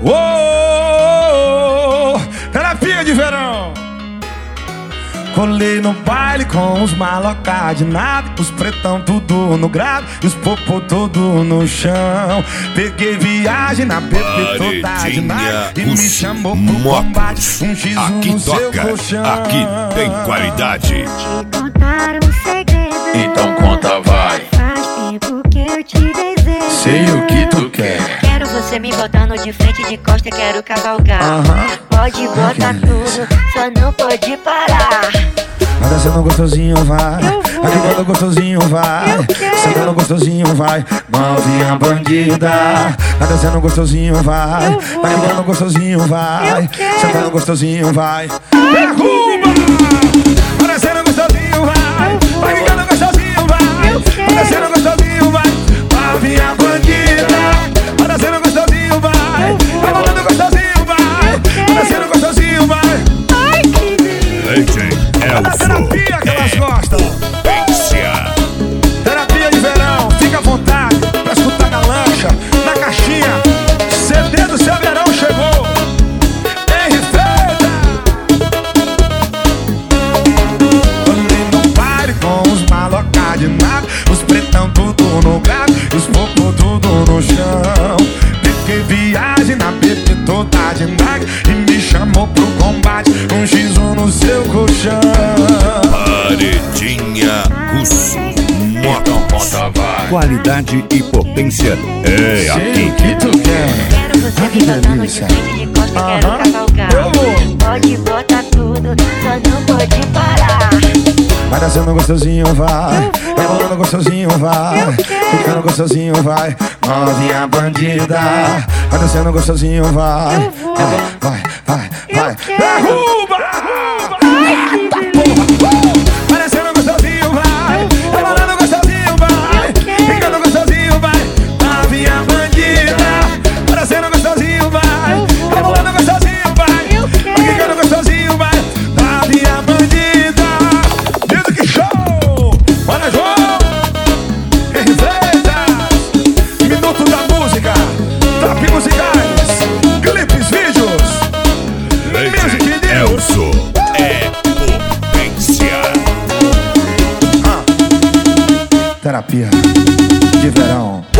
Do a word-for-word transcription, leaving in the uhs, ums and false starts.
Oh, terapia de verão. Colei no baile com os malocá de nada, os pretão tudo no grave e os popô tudo no chão. Peguei viagem na B P toda de nada e me chamou pro combate. Um X um no seu colchão. Aqui tem qualidade. Te contar um segredo. Então conta, vai. Faz tempo que eu te desejo. Sei o que tu quer. Quero você me botando de frente, de costa, quero cavalgar. Aham. Pode botar tudo, só não pode parar. Vai descendo gostosinho, vai. Aqui gostosinho, vai. Sentando gostosinho, vai. Novinha bandida. Vai descendo gostosinho, vai. Aqui gostosinho, vai. Sentando gostosinho, vai. Derruba! Vai descendo gostosinho, vai. Vai ficando gostosinho, vai. Vai descendo gostosinho, vai. Novinha bandida. Vai descendo gostosinho, vai. Vai mandando gostosinho, vai. Vai descendo gostosinho, vai. Ai, que delícia. É da terapia que elas gostam. Terapia de verão, fica à vontade pra escutar na lancha, na caixinha. C D do seu verão chegou. Henry Freitas. Andei no baile com os malocá de nada, os pretão tudo no grave e os popô tudo no chão. Peguei viagem na B P toda de nada e me chamou pro combate. Um X um no seu colchão. Paredinha Russo. Então conta, vai. Qualidade e potência é aqui. O que tu quer? Quero você Ah, que me botando de delícia. frente, de costa, quero Aham. cavalgar. Eu vou. Pode botar tudo, só não pode parar. Vai descendo gostosinho, vai. Vai rolando gostosinho, vai. Ficando gostosinho, vai. Novinha bandida. Vai descendo gostosinho, vai. Vai, vai, vai. Derruba! Eita porra! Vai descendo gostosinho, vai. Vai rolando gostosinho, vai. Ficando gostosinho, vai. Novinha bandida. Vai descendo gostosinho, vai. Vai rolando gostosinho, vai. Vai ficando gostosinho, vai. Novinha bandida. Music Show! Olha, João! Henry Freitas! Minuto da música! Top musicais! Clipes, vídeos! Music News! Elso é potência. Ah. Terapia de verão.